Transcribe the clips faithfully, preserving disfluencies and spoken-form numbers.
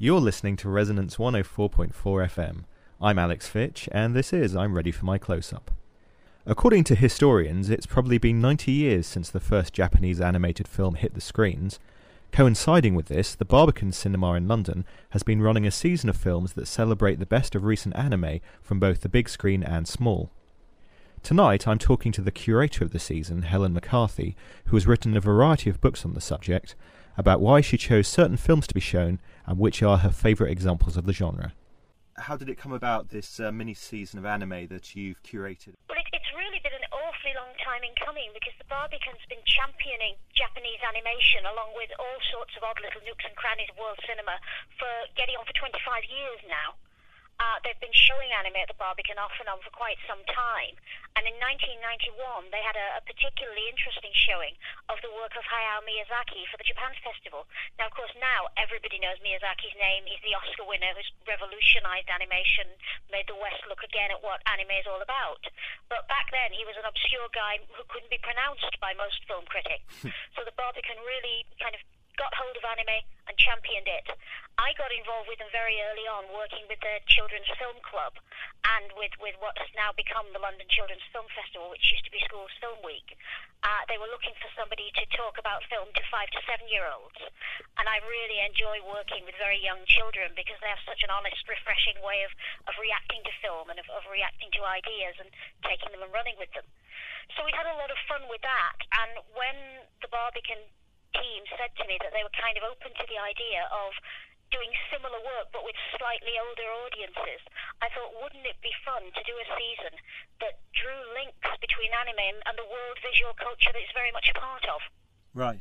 You're listening to Resonance one oh four point four F M. I'm Alex Fitch, and this is I'm Ready for My Close-Up. According to historians, it's probably been ninety years since the first Japanese animated film hit the screens. Coinciding with this, the Barbican Cinema in London has been running a season of films that celebrate the best of recent anime from both the big screen and small. Tonight I'm talking to the curator of the season, Helen McCarthy, who has written a variety of books on the subject, about why she chose certain films to be shown and which are her favourite examples of the genre. How did it come about, this uh, mini-season of anime that you've curated? Well, it, it's really been an awfully long time in coming, because the Barbican's been championing Japanese animation along with all sorts of odd little nooks and crannies of world cinema for getting on for twenty-five years now. Uh, they've been showing anime at the Barbican off and on for quite some time. And in nineteen ninety-one, they had a, a particularly interesting showing of the work of Hayao Miyazaki for the Japan Festival. Now, of course, now everybody knows Miyazaki's name. He's the Oscar winner who's revolutionized animation, made the West look again at what anime is all about. But back then, he was an obscure guy who couldn't be pronounced by most film critics. So the Barbican really kind of got hold of anime and championed it. I got involved with them very early on, working with the Children's Film Club and with, with what's now become the London Children's Film Festival, which used to be Schools Film Week. Uh, they were looking for somebody to talk about film to five to seven-year-olds. And I really enjoy working with very young children because they have such an honest, refreshing way of, of reacting to film and of, of reacting to ideas and taking them and running with them. So we had a lot of fun with that. And when the Barbican team said to me that they were kind of open to the idea of doing similar work but with slightly older audiences, I thought, wouldn't it be fun to do a season that drew links between anime and the world visual culture that it's very much a part of? Right.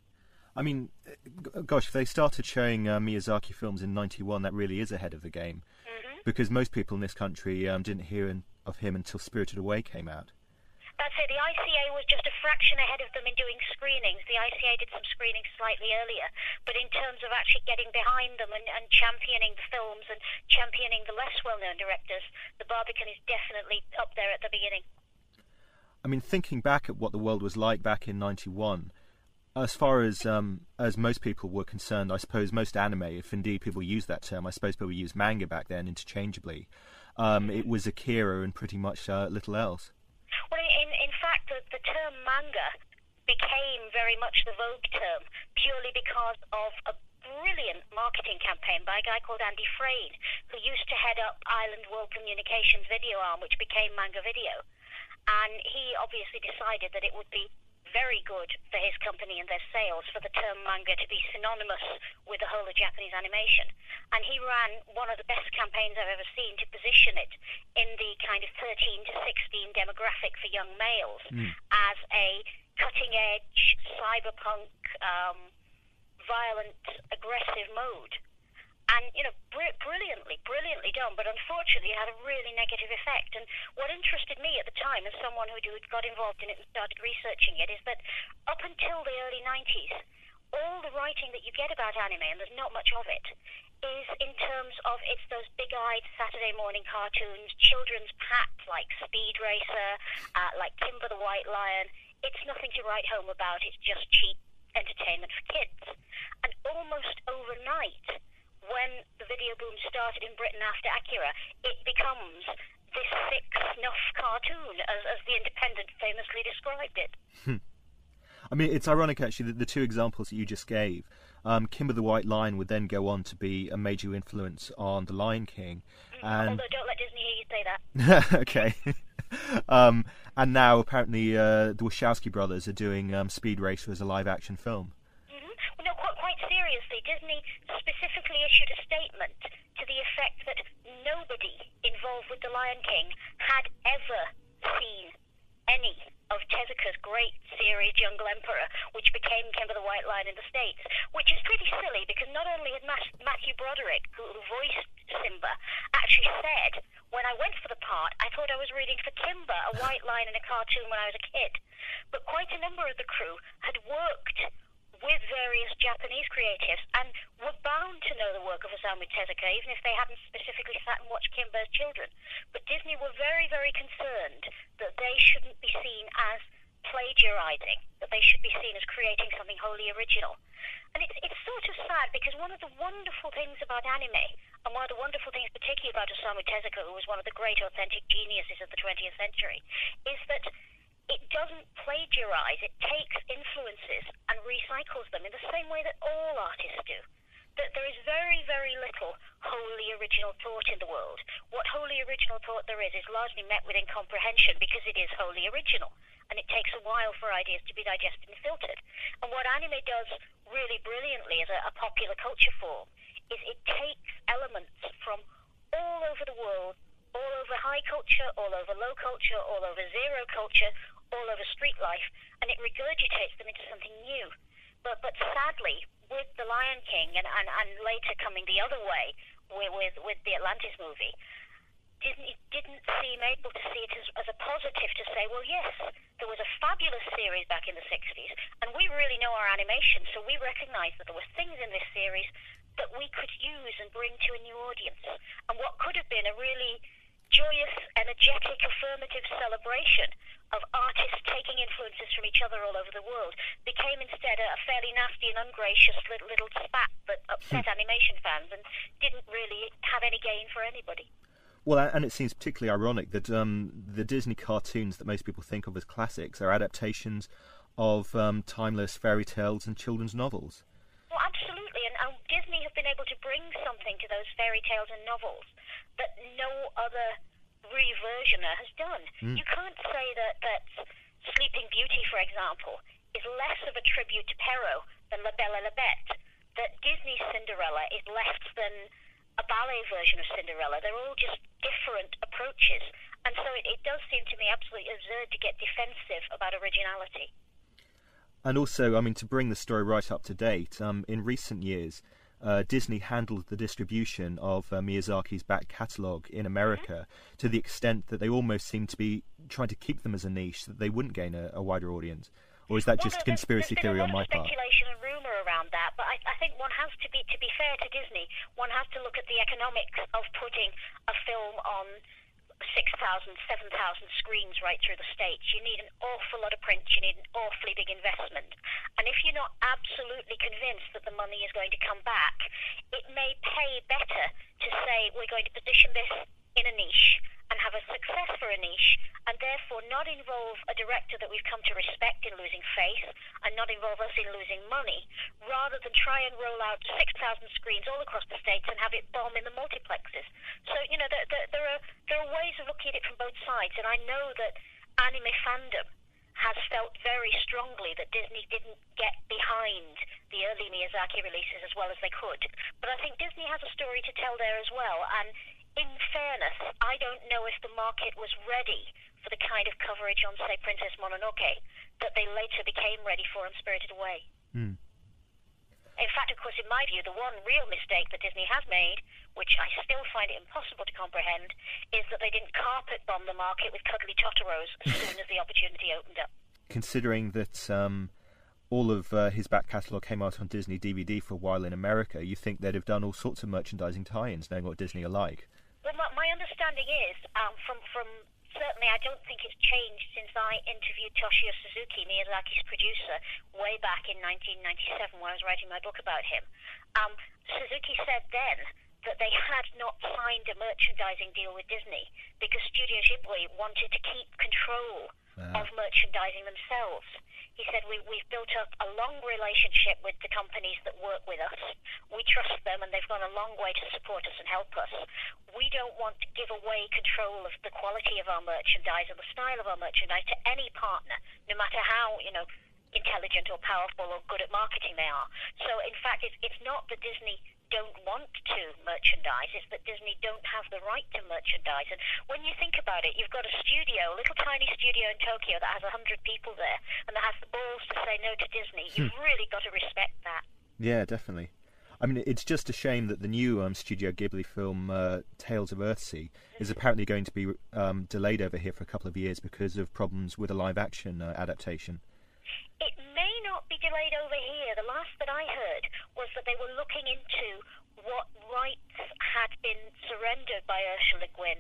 I mean, gosh, if they started showing uh, Miyazaki films in ninety-one, that really is ahead of the game. Mm-hmm. Because most people in this country um, didn't hear in, of him until Spirited Away came out. That's it. The I C A was just a fraction ahead of them in doing screenings. The I C A did some screenings slightly earlier. But in terms of actually getting behind them and, and championing the films and championing the less well-known directors, the Barbican is definitely up there at the beginning. I mean, thinking back at what the world was like back in ninety-one, as far as um, as most people were concerned, I suppose most anime, if indeed people use that term, I suppose people used manga back then interchangeably. Um, it was Akira and pretty much uh, little else. Well, in, in fact, the, the term manga became very much the vogue term purely because of a brilliant marketing campaign by a guy called Andy Frayne, who used to head up Island World Communications video arm, which became Manga Video. And he obviously decided that it would be very good for his company and their sales for the term manga to be synonymous with the whole of Japanese animation. And he ran one of the best campaigns I've ever seen to position it in the kind of thirteen to sixteen demographic for young males mm. as a cutting-edge, cyberpunk, um, violent, aggressive mode. And, you know, br- brilliantly, brilliantly done, but unfortunately it had a really negative effect. And what interested me at the time, as someone who got involved in it and started researching it, is that up until the early nineties, all the writing that you get about anime, and there's not much of it, is in terms of it's those big-eyed Saturday morning cartoons, children's pats like Speed Racer, uh, like Kimber the White Lion. It's nothing to write home about, it's just cheap entertainment for kids. And almost overnight, when the video boom started in Britain after Akira, it becomes this sick snuff cartoon, as, as The Independent famously described it. I mean, it's ironic, actually, that the two examples that you just gave, um, Kimber the White Lion would then go on to be a major influence on The Lion King. And... Although, don't let Disney hear you say that. Okay. um, and now, apparently, uh, the Wachowski brothers are doing um, Speed Racer as a live-action film. Well, no, quite, quite seriously, Disney specifically issued a statement to the effect that nobody involved with The Lion King had ever seen any of Tezuka's great series Jungle Emperor, which became Kimber the White Lion in the States, which is pretty silly because not only had Mas- Matthew Broderick, who, who voiced Simba, actually said, when I went for the part, I thought I was reading for Kimber, a white lion in a cartoon when I was a kid. But quite a number of the crew had worked with various Japanese creatives and were bound to know the work of Osamu Tezuka, even if they hadn't specifically sat and watched Kimber as children. But Disney were very, very concerned that they shouldn't be seen as plagiarizing, that they should be seen as creating something wholly original. And it's, it's sort of sad, because one of the wonderful things about anime, and one of the wonderful things particularly about Osamu Tezuka, who was one of the great authentic geniuses of the twentieth century, is that it doesn't plagiarize. It takes influences and recycles them in the same way that all artists do. That there is very, very little wholly original thought in the world. What wholly original thought there is is largely met with incomprehension because it is wholly original. And it takes a while for ideas to be digested and filtered. And what anime does really brilliantly as a, a popular culture form is it takes elements from all over the world, all over high culture, all over low culture, all over zero culture, all over street life, and it regurgitates them into something new. But but sadly, with The Lion King and, and, and later coming the other way with, with, with the Atlantis movie, Disney didn't seem able to see it as, as a positive to say, well, yes, there was a fabulous series back in the sixties, and we really know our animation, so we recognize that there were things in this series that we could use and bring to a new audience. And what could have been a really joyous, energetic, affirmative celebration of artists taking influences from each other all over the world became instead a fairly nasty and ungracious little, little spat that upset animation fans and didn't really have any gain for anybody. Well, and it seems particularly ironic that um, the Disney cartoons that most people think of as classics are adaptations of um, timeless fairy tales and children's novels. Well, absolutely, and, and Disney have been able to bring something to those fairy tales and novels that no other reversioner has done. Mm. You can't say that, that Sleeping Beauty, for example, is less of a tribute to Perrault than La Belle et la Bête, that Disney's Cinderella is less than a ballet version of Cinderella. They're all just different approaches, and so it, it does seem to me absolutely absurd to get defensive about originality. And also, I mean, to bring the story right up to date, um, in recent years, Uh, Disney handled the distribution of uh, Miyazaki's back catalogue in America mm-hmm. to the extent that they almost seem to be trying to keep them as a niche, that they wouldn't gain a, a wider audience. Or is that well, just there's, conspiracy there's theory on my part? There's been a lot of speculation and rumour around that, but I, I think one has to be, to be fair to Disney, one has to look at the economics of putting a film on six thousand, seven thousand screens right through the States. You need an awful lot of print, you need an awfully big investment. And if you're not absolutely convinced that the money is going to come back, it may pay better to say we're going to position this in a niche and have a success for a niche, and therefore not involve a director that we've come to respect in losing face, and not involve us in losing money, rather than try and roll out six thousand screens all across the States and have it bomb in the multiplexes. So, you know, there, there, there, are, there are ways of looking at it from both sides, and I know that anime fandom has felt very strongly that Disney didn't get behind the early Miyazaki releases as well as they could. But I think Disney has a story to tell there as well, and in fairness, I don't know if the market was ready for the kind of coverage on, say, Princess Mononoke that they later became ready for on Spirited Away. Mm. In fact, of course, in my view, the one real mistake that Disney has made, which I still find it impossible to comprehend, is that they didn't carpet bomb the market with cuddly Totoros as soon as the opportunity opened up. Considering that um, all of uh, his back catalogue came out on Disney D V D for a while in America, you think they'd have done all sorts of merchandising tie-ins, knowing what Disney are like. Well, my, my understanding is, um, from, from certainly I don't think it's changed since I interviewed Toshio Suzuki, Miyazaki's producer, way back in nineteen ninety-seven when I was writing my book about him. Um, Suzuki said then that they had not signed a merchandising deal with Disney because Studio Ghibli wanted to keep control uh. of merchandising themselves. He said, we, we've built up a long relationship with the companies that work with us. We trust them, and they've gone a long way to support us and help us. We don't want to give away control of the quality of our merchandise or the style of our merchandise to any partner, no matter how, you know, intelligent or powerful or good at marketing they are. So, in fact, it's, it's not that Disney don't want to merchandise, it's that Disney don't have the right to merchandise. And when you think about it, you've got a studio, a little tiny studio in Tokyo that has a hundred people there, and that has the balls to say no to Disney. You've hmm. really got to respect that. Yeah, definitely. I mean, it's just a shame that the new um, Studio Ghibli film, uh, Tales of Earthsea, mm-hmm. is apparently going to be um, delayed over here for a couple of years because of problems with a live-action uh, adaptation. It may not be delayed over here. The last that I heard was that they were looking into what rights had been surrendered by Ursula Le Guin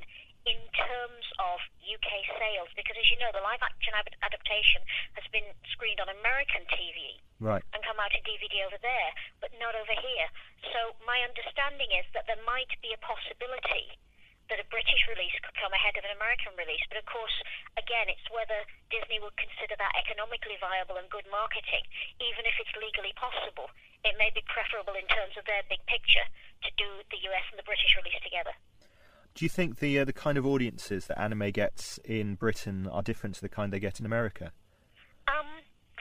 in terms of U K sales, because as you know, the live-action ad- adaptation has been screened on American T V right. and come out in D V D over there, but not over here. So my understanding is that there might be a possibility that a British release could come ahead of an American release. But of course, again, it's whether Disney would consider that economically viable and good marketing. Even if it's legally possible, it may be preferable in terms of their big picture to do the U S and the British release together. Do you think the uh, the kind of audiences that anime gets in Britain are different to the kind they get in America? Um,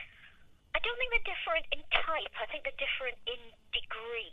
I don't think they're different in type. I think they're different in degree.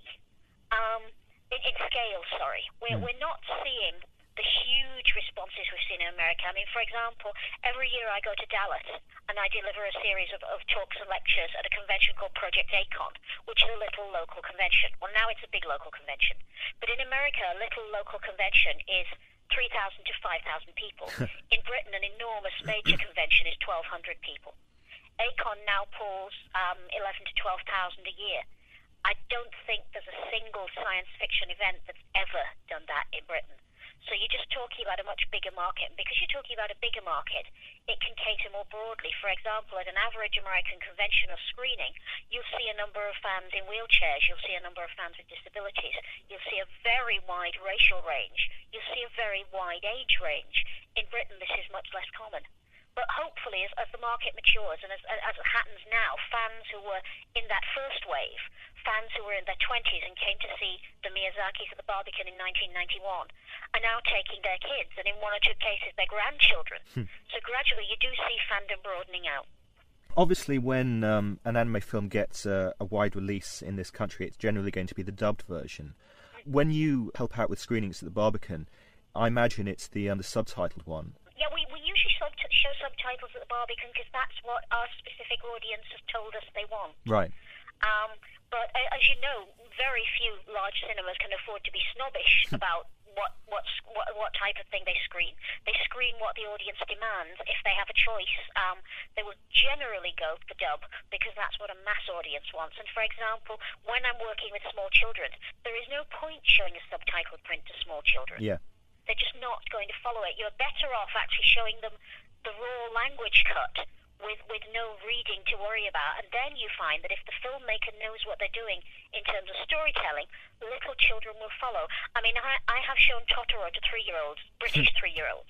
Um, in, in scale, sorry. We're, mm. we're not seeing the huge responses we've seen in America. I mean, for example, every year I go to Dallas and I deliver a series of, of talks and lectures at a convention called Project ACON, which is a little local convention. Well, now it's a big local convention. But in America, a little local convention is three thousand to five thousand people. In Britain, an enormous major convention is twelve hundred people. ACON now pulls um, eleven to twelve thousand a year. I don't think there's a single science fiction event that's ever done that in Britain. So you're just talking about a much bigger market. And because you're talking about a bigger market, it can cater more broadly. For example, at an average American convention or screening, you'll see a number of fans in wheelchairs. You'll see a number of fans with disabilities. You'll see a very wide racial range. You'll see a very wide age range. In Britain, this is much less common. But hopefully, as, as the market matures, and as, as it happens now, fans who were in that first wave, fans who were in their twenties and came to see the Miyazakis at the Barbican in nineteen ninety-one, are now taking their kids, and in one or two cases, their grandchildren. Hmm. So gradually, you do see fandom broadening out. Obviously, when um, an anime film gets uh, a wide release in this country, it's generally going to be the dubbed version. Mm-hmm. When you help out with screenings at the Barbican, I imagine it's the, um, the subtitled one. Yeah, we, we usually sub- show subtitles at the Barbican because that's what our specific audience has told us they want. Right. Um, but uh, as you know, very few large cinemas can afford to be snobbish about what, what what what type of thing they screen. They screen what the audience demands. If they have a choice, um, they will generally go for dub because that's what a mass audience wants. And for example, when I'm working with small children, there is no point showing a subtitled print to small children. Yeah. They're just not going to follow it. You're better off actually showing them the raw language cut with, with no reading to worry about. And then you find that if the filmmaker knows what they're doing in terms of storytelling, little children will follow. I mean, I, I have shown Totoro to three-year-olds, British three-year-olds.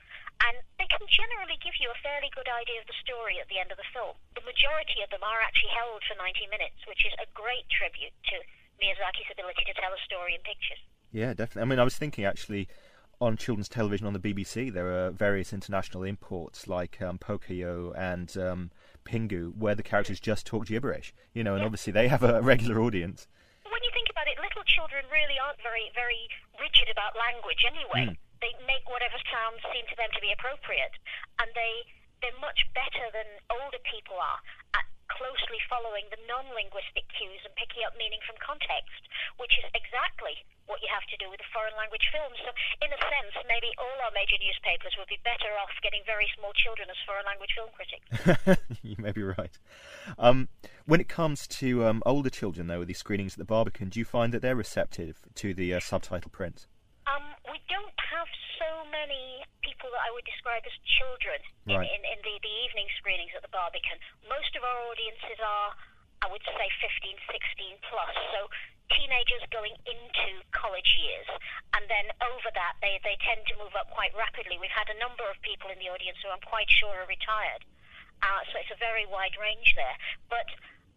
And they can generally give you a fairly good idea of the story at the end of the film. The majority of them are actually held for ninety minutes, which is a great tribute to Miyazaki's ability to tell a story in pictures. Yeah, definitely. I mean, I was thinking actually, on children's television on the B B C, there are various international imports like um, Pocoyo and um, Pingu, where the characters just talk gibberish, you know, and yeah. obviously they have a regular audience. When you think about it, little children really aren't very, very rigid about language anyway. Mm. They make whatever sounds seem to them to be appropriate, and they, they're much better than older people are at closely following the non-linguistic cues and picking up meaning from context, which is exactly what you have to do with a foreign language film. So in a sense, maybe all our major newspapers would be better off getting very small children as foreign language film critics. You may be right. Um, when it comes to um, older children, though, with these screenings at the Barbican, do you find that they're receptive to the uh, subtitle print? Um, we don't have so many people that I would describe as children in, right. in, in the, the evening screenings at the Barbican. Most of our audiences are, I would say, fifteen, sixteen plus, so teenagers going into college years. And then over that, they, they tend to move up quite rapidly. We've had a number of people in the audience who I'm quite sure are retired. Uh, so it's a very wide range there. But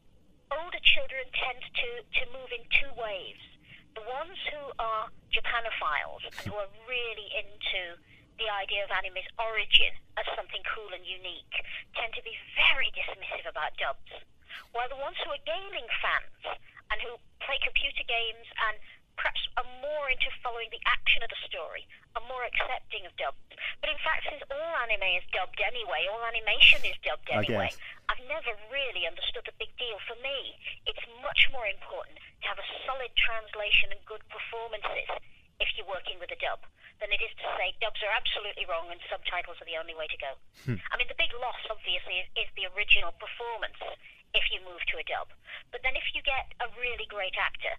older children tend to, to move in two waves. The ones who are Japanophiles and who are really into the idea of anime's origin as something cool and unique tend to be very dismissive about dubs, while the ones who are gaming fans and who play computer games and perhaps are more into following the action of the story are more accepting of dubs. But in fact, since all anime is dubbed anyway, all animation is dubbed anyway, I've never really understood the big deal. For me, it's much more important to have a solid translation and good performances if you're working with a dub than it is to say dubs are absolutely wrong and subtitles are the only way to go. Hmm. I mean, the big loss, obviously, is, is the original performance if you move to a dub. But then if you get a really great actor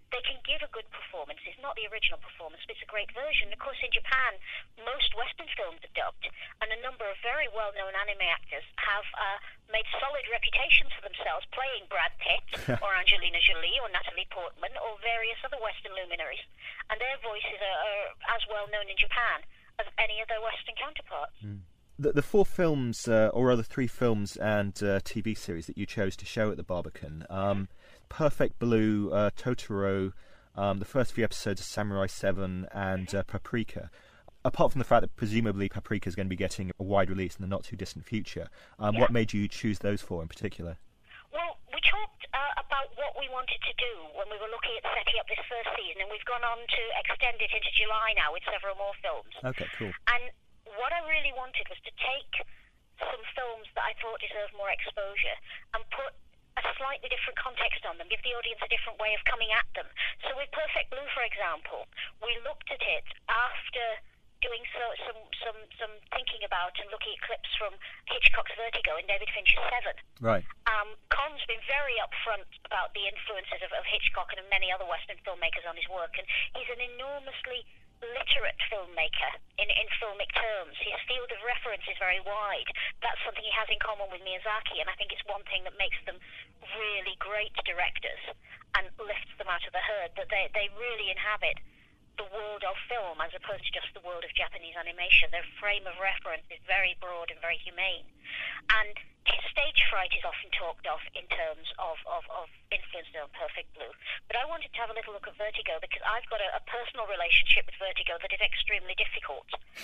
they can give a good performance. It's not the original performance, but it's a great version. Of course, in Japan, most Western films are dubbed, and a number of very well-known anime actors have uh, made solid reputations for themselves playing Brad Pitt or Angelina Jolie or Natalie Portman or various other Western luminaries, and their voices are, are as well-known in Japan as any of their Western counterparts. Mm. The, the four films, uh, or rather three films and uh, T V series that you chose to show at the Barbican, um, Perfect Blue, uh, Totoro, um, the first few episodes of Samurai seven, and uh, Paprika. Apart from the fact that presumably Paprika is going to be getting a wide release in the not-too-distant future, um, yeah. what made you choose those four in particular? Well, we talked uh, about what we wanted to do when we were looking at setting up this first season, and we've gone on to extend it into July now with several more films. Okay, cool. And what I really wanted was to take some films that I thought deserved more exposure and put a slightly different context on them, give the audience a different way of coming at them. So with Perfect Blue, for example, we looked at it after doing so, some, some, some thinking about and looking at clips from Hitchcock's Vertigo and David Fincher's Seven. Right. Um, Con's been very upfront about the influences of, of Hitchcock and of many other Western filmmakers on his work, and he's an enormously literate filmmaker in, in filmic terms. His field of reference is very wide. That's something he has in common with Miyazaki, and I think it's one thing that makes them really great directors and lifts them out of the herd, that they, they really inhabit the world of film as opposed to just the world of Japanese animation. Their frame of reference is very broad and very humane. And his stage fright is often talked of in terms of, of, of influence on Perfect Blue. But I wanted to have a little look at Vertigo because I've got a, a personal relationship with Vertigo that is extremely difficult.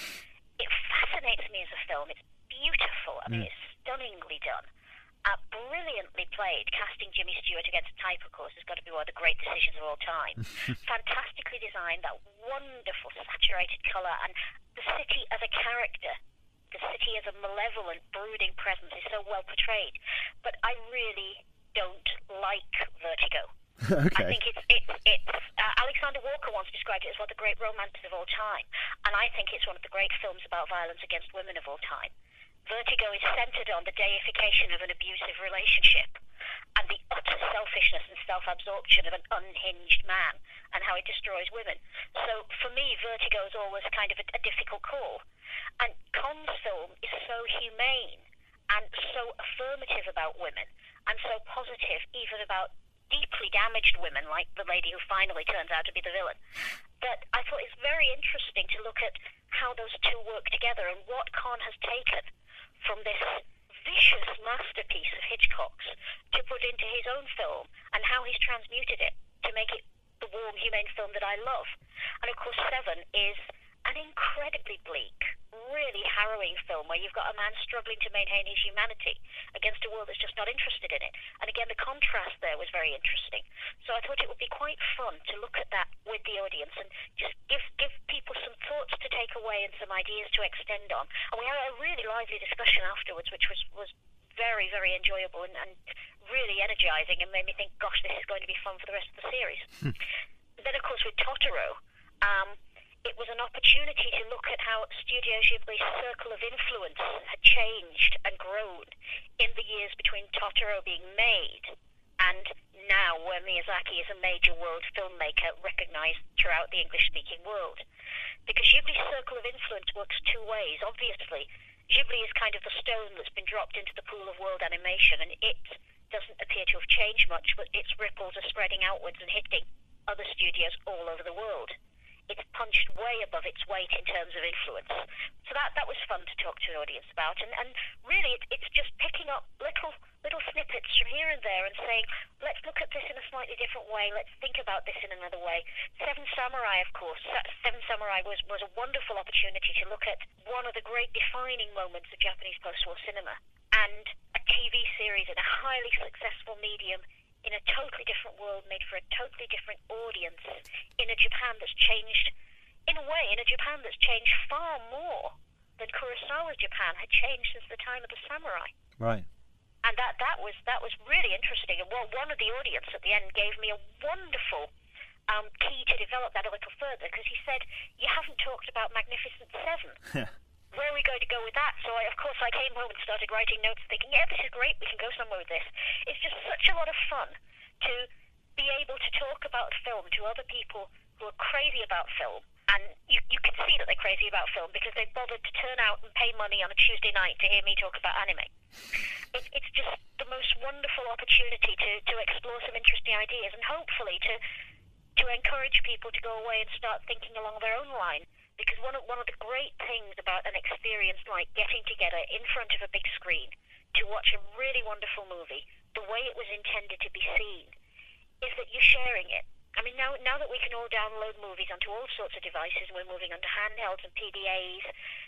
It fascinates me as a film. It's beautiful. I mean, mm. it's stunningly done. Uh, brilliantly played. Casting Jimmy Stewart against a type, of course, has got to be one of the great decisions of all time. Fantastically designed, that wonderful saturated colour, and the city as a character, the city as a malevolent, brooding presence is so well portrayed. But I really don't like Vertigo. Okay. I think it's it's it's uh, Alexander Walker once described it as one of the great romances of all time, and I think it's one of the great films about violence against women of all time. Vertigo is centred on the deification of an abusive relationship and the utter selfishness and self-absorption of an unhinged man and how it destroys women. So for me, Vertigo is always kind of a, a difficult call. And Con's film is so humane and so affirmative about women and so positive even about deeply damaged women like the lady who finally turns out to be the villain, that I thought it's very interesting to look at how those two work together and what Con has taken from this vicious masterpiece of Hitchcock's to put into his own film and how he's transmuted it to make it the warm, humane film that I love. And of course, Seven is an incredibly bleak, really harrowing film where you've got a man struggling to maintain his humanity against a world that's just not interested in it. And again, the contrast there was very interesting. So I thought it would be quite fun to look at that with the audience and just give give people some thoughts to take away and some ideas to extend on. And we had a really lively discussion afterwards, which was, was very, very enjoyable and, and really energizing and made me think, gosh, this is going to be fun for the rest of the series. Then, of course, with Totoro, um, it was an opportunity to look at how Studio Ghibli's circle of influence had changed and grown in the years between Totoro being made and now where Miyazaki is a major world filmmaker recognized throughout the English-speaking world. Because Ghibli's circle of influence works two ways. Obviously, Ghibli is kind of the stone that's been dropped into the pool of world animation, and it doesn't appear to have changed much, but its ripples are spreading outwards and hitting other studios all over the world. It's punched way above its weight in terms of influence. So that that was fun to talk to the audience about. And, and really, it, it's just picking up little little snippets from here and there and saying, let's look at this in a slightly different way. Let's think about this in another way. Seven Samurai, of course. Seven Samurai was, was a wonderful opportunity to look at one of the great defining moments of Japanese post-war cinema. And a T V series in a highly successful medium in a totally different world, made for a totally different audience, in a Japan that's changed, in a way, in a Japan that's changed far more than Kurosawa's Japan had changed since the time of the samurai. Right. And that, that was that was really interesting. And one, one of the audience at the end gave me a wonderful um, key to develop that a little further, because he said, you haven't talked about Magnificent Seven. Where are we going to go with that? So, I, of course, I came home and started writing notes thinking, yeah, this is great, we can go somewhere with this. It's just such a lot of fun to be able to talk about film to other people who are crazy about film. And you, you can see that they're crazy about film because they bothered to turn out and pay money on a Tuesday night to hear me talk about anime. It, it's just the most wonderful opportunity to, to explore some interesting ideas and hopefully to to encourage people to go away and start thinking along their own line. Because one of, one of the great things about an experience like getting together in front of a big screen to watch a really wonderful movie, the way it was intended to be seen, is that you're sharing it. I mean, now now that we can all download movies onto all sorts of devices, and we're moving onto handhelds and P D As,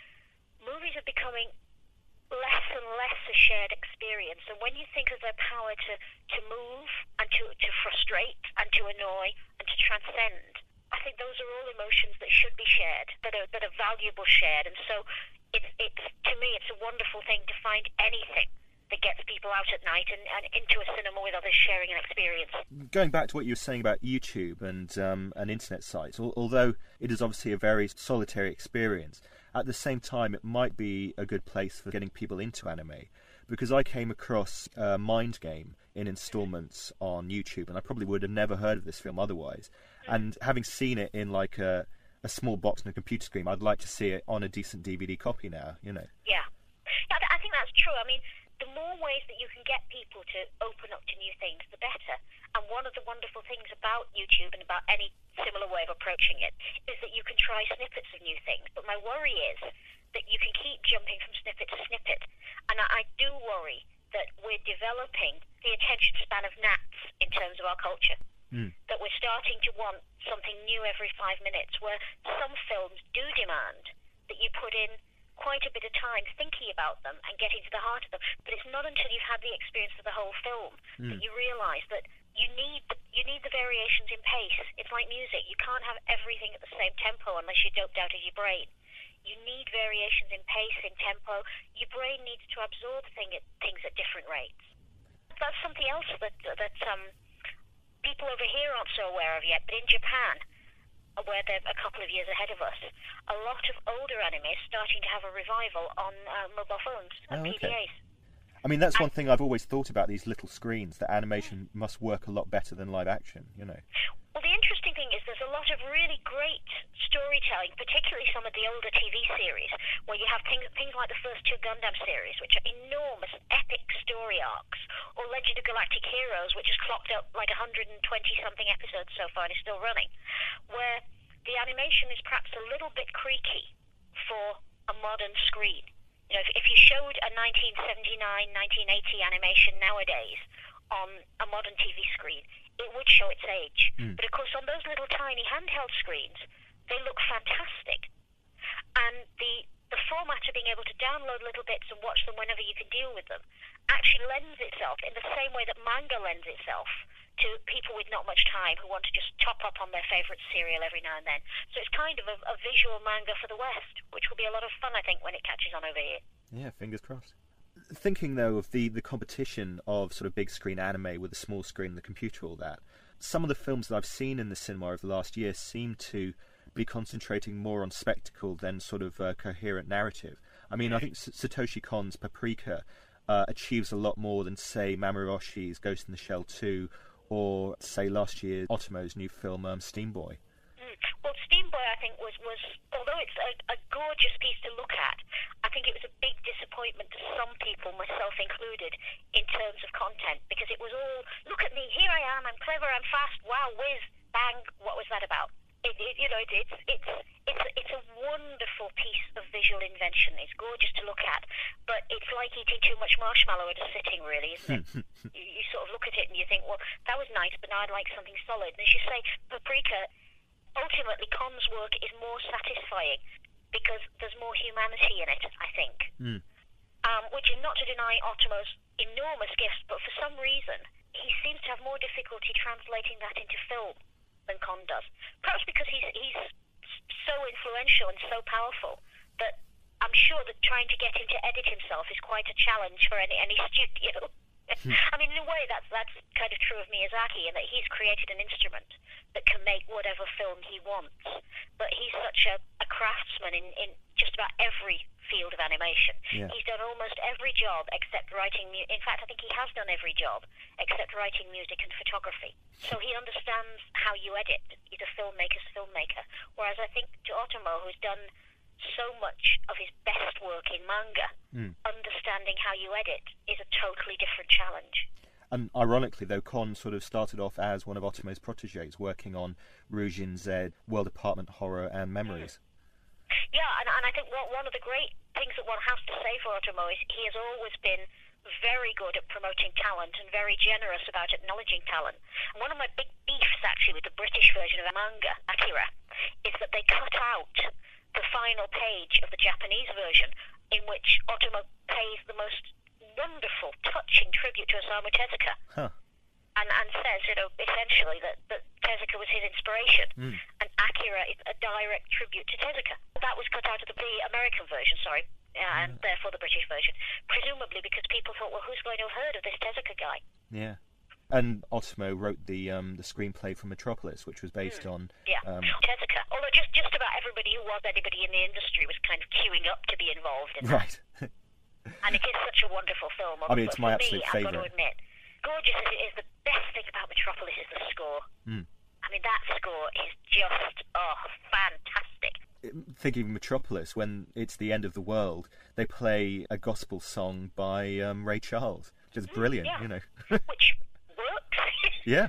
movies are becoming less and less a shared experience. And when you think of their power to, to move and to, to frustrate and to annoy and to transcend, I think those are all emotions that should be shared, that are that are valuable shared. And so it's, it's to me, it's a wonderful thing to find anything that gets people out at night and, and into a cinema with others sharing an experience. Going back to what you were saying about YouTube and um, and internet sites, al- although it is obviously a very solitary experience, at the same time it might be a good place for getting people into anime, because I came across uh, Mind Game in installments on YouTube, and I probably would have never heard of this film otherwise. Mm. And having seen it in like a, a small box on a computer screen, I'd like to see it on a decent D V D copy now, you know. Yeah, yeah, I think that's true. I mean, the more ways that you can get people to open up to new things, the better. And one of the wonderful things about YouTube and about any similar way of approaching it is that you can try snippets of new things. But my worry is that you can keep jumping from snippet to snippet. And I, I do worry that we're developing the attention span of gnats in terms of our culture. Mm. That we're starting to want something new every five minutes, where some films do demand that you put in quite a bit of time thinking about them and getting to the heart of them. But it's not until you've had the experience of the whole film mm. that you realise that you need the, you need the variations in pace. It's like music. You can't have everything at the same tempo unless you're doped out of your brain. You need variations in pace, in tempo. Your brain needs to absorb thing at, things at different rates. That's something else that that um, people over here aren't so aware of yet. But in Japan, where they're a couple of years ahead of us, a lot of older anime is starting to have a revival on uh, mobile phones and oh, okay. P D As. I mean, that's one thing I've always thought about these little screens, that animation must work a lot better than live action, you know. Well, the interesting thing is there's a lot of really great storytelling, particularly some of the older T V series, where you have things, things like the first two Gundam series, which are enormous, epic story arcs, or Legend of Galactic Heroes, which has clocked up like one hundred twenty-something episodes so far and is still running, where the animation is perhaps a little bit creaky for a modern screen. You know, if, if you showed a nineteen seventy-nine, nineteen eighty animation nowadays on a modern T V screen, it would show its age. Mm. But of course, on those little tiny handheld screens, they look fantastic. And the the format of being able to download little bits and watch them whenever you can deal with them actually lends itself in the same way that manga lends itself to people with not much time who want to just top up on their favourite serial every now and then. So it's kind of a, a visual manga for the West, which will be a lot of fun, I think, when it catches on over here. Yeah, fingers crossed. Thinking, though, of the, the competition of sort of big screen anime with the small screen and the computer, all that, some of the films that I've seen in the cinema over the last year seem to be concentrating more on spectacle than sort of uh, coherent narrative. I mean, I think S- Satoshi Kon's Paprika uh, achieves a lot more than, say, Mamoroshi's Ghost in the Shell two, or, say, last year's Otomo's new film, um, Steam Boy. Mm. Well, Steam Boy, I think, was, was although it's a, a gorgeous piece to look at, I think it was a big disappointment to some people, myself included, in terms of content, because it was all, look at me, here I am, I'm clever, I'm fast, wow, whiz, bang, what was that about? It, it, you know, it, it's it's it's it's a wonderful piece of visual invention. It's gorgeous to look at, but it's like eating too much marshmallow at a sitting, really, isn't it? you, you sort of look at it and you think, well, that was nice, but now I'd like something solid. And as you say, Paprika, ultimately, Kon's work is more satisfying because there's more humanity in it, I think. Mm. Um, which is not to deny Otomo's enormous gifts, but for some reason, he seems to have more difficulty translating that into film than Kon does. Perhaps because he's he's so influential and so powerful that I'm sure that trying to get him to edit himself is quite a challenge for any any studio. I mean, in a way, that's that's kind of true of Miyazaki, in that he's created an instrument that can make whatever film he wants. But he's such a, a craftsman in, in just about every field of animation. Yeah. He's done almost every job except writing mu- in fact, I think he has done every job except writing music and photography. So he understands how you edit. He's a filmmaker's filmmaker. Whereas I think to Otomo, who's done so much of his best work in manga, mm. understanding how you edit is a totally different challenge. And ironically, though, Kon sort of started off as one of Otomo's protégés, working on Rujin Z, World Apartment Horror, and Memories. Mm. Yeah, and, and I think what, one of the great things that one has to say for Otomo is he has always been very good at promoting talent and very generous about acknowledging talent. And one of my big beefs, actually, with the British version of the manga, Akira, is that they cut out the final page of the Japanese version, in which Otomo pays the most wonderful, touching tribute to Osamu Tezuka. Huh. And, and says, you know, essentially that, that Tezuka was his inspiration, mm. and Akira is a direct tribute to Tezuka. That was cut out of the American version, sorry, uh, mm. and therefore the British version, presumably because people thought, well, who's going to have heard of this Tezuka guy? Yeah. And Otomo wrote the um, the screenplay for Metropolis, which was based mm. on... Yeah, um, Tezuka. Although just, just about everybody who was anybody in the industry was kind of queuing up to be involved in that. Right. And it is such a wonderful film. I mean, it's my absolute me, favourite. I've got to admit. Gorgeous as it is, the best thing about Metropolis is the score. Mm. I mean, that score is just, oh, fantastic. Thinking of Metropolis, when it's the end of the world, they play a gospel song by um, Ray Charles, which is brilliant, mm, yeah. you know. Which works. Yeah.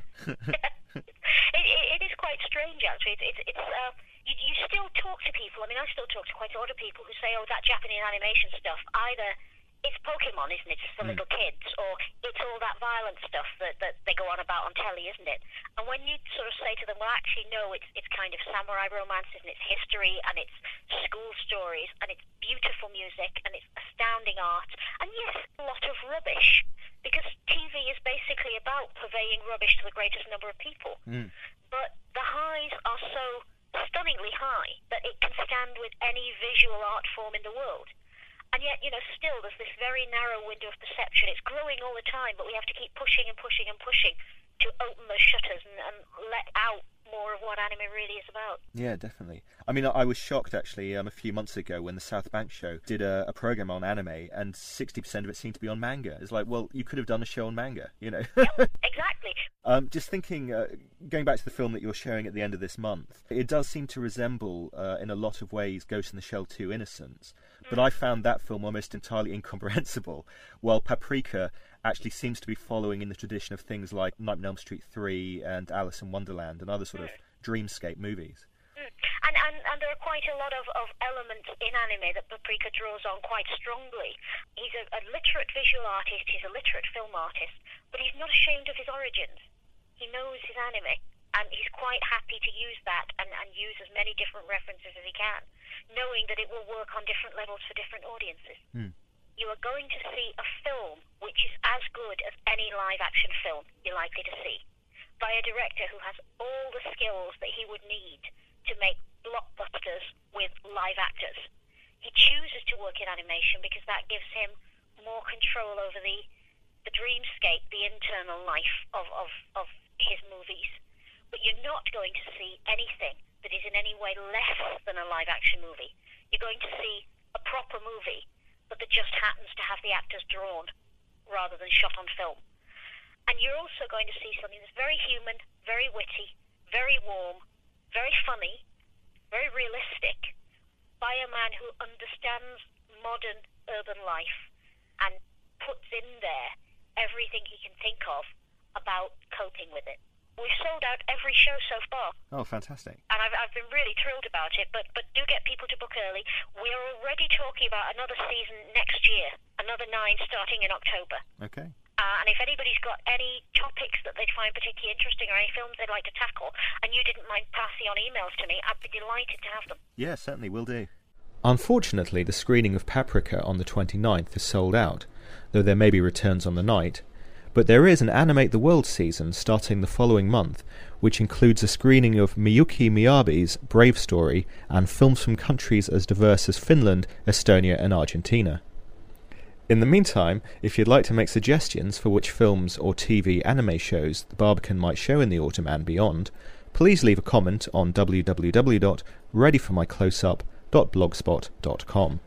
it, it, it is quite strange, actually. It's, it's, it's uh, you, you still talk to people. I mean, I still talk to quite a lot of people who say, oh, that Japanese animation stuff, either... it's Pokemon, isn't it? It's for mm. little kids, or it's all that violent stuff that, that they go on about on telly, isn't it? And when you sort of say to them, well, actually, no, it's it's kind of samurai romances, and it's history, and it's school stories, and it's beautiful music, and it's astounding art, and yes, a lot of rubbish, because T V is basically about purveying rubbish to the greatest number of people. Mm. But the highs are so stunningly high that it can stand with any visual art form in the world. And yet, you know, still there's this very narrow window of perception. It's growing all the time, but we have to keep pushing and pushing and pushing to open those shutters and, and let out more of what anime really is about. Yeah, definitely. I mean, I was shocked, actually, um, a few months ago when the South Bank Show did a, a program on anime, and sixty percent of it seemed to be on manga. It's like, well, you could have done a show on manga, you know? Yep, exactly. Um, just thinking, uh, going back to the film that you're showing at the end of this month, it does seem to resemble, uh, in a lot of ways, Ghost in the Shell two Innocence. But I found that film almost entirely incomprehensible, while Paprika actually seems to be following in the tradition of things like Nightmare on Elm Street three and Alice in Wonderland and other sort of dreamscape movies. Mm. And, and and there are quite a lot of, of elements in anime that Paprika draws on quite strongly. He's a, a literate visual artist, he's a literate film artist, but he's not ashamed of his origins. He knows his anime, and he's quite happy to use that and, and use as many different references as he can, knowing that it will work on different levels for different audiences. Mm. You are going to see a film which is as good as any live-action film you're likely to see, by a director who has all the skills that he would need to make blockbusters with live actors. He chooses to work in animation because that gives him more control over the, the dreamscape, the internal life of, of, of his movies. But you're not going to see anything that is in any way less than a live-action movie. You're going to see a proper movie, but that just happens to have the actors drawn rather than shot on film. And you're also going to see something that's very human, very witty, very warm, very funny, very realistic, by a man who understands modern urban life and puts in there everything he can think of about coping with it. We've sold out every show so far. Oh, fantastic. And I've, I've been really thrilled about it, but, but do get people to book early. We're already talking about another season next year, another nine starting in October. Okay. Uh, and if anybody's got any topics that they'd find particularly interesting or any films they'd like to tackle, and you didn't mind passing on emails to me, I'd be delighted to have them. Yeah, certainly, will do. Unfortunately, the screening of Paprika on the twenty-ninth is sold out, though there may be returns on the night. But there is an Animate the World season starting the following month, which includes a screening of Miyuki Miyabi's Brave Story and films from countries as diverse as Finland, Estonia and Argentina. In the meantime, if you'd like to make suggestions for which films or T V anime shows the Barbican might show in the autumn and beyond, please leave a comment on w w w dot ready for my close up dot blogspot dot com.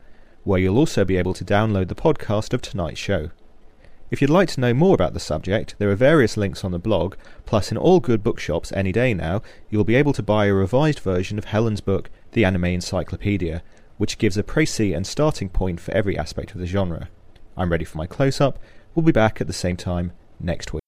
where you'll also be able to download the podcast of tonight's show. If you'd like to know more about the subject, there are various links on the blog, plus in all good bookshops any day now, you'll be able to buy a revised version of Helen's book, The Anime Encyclopedia, which gives a précis and starting point for every aspect of the genre. I'm ready for my close-up. We'll be back at the same time next week.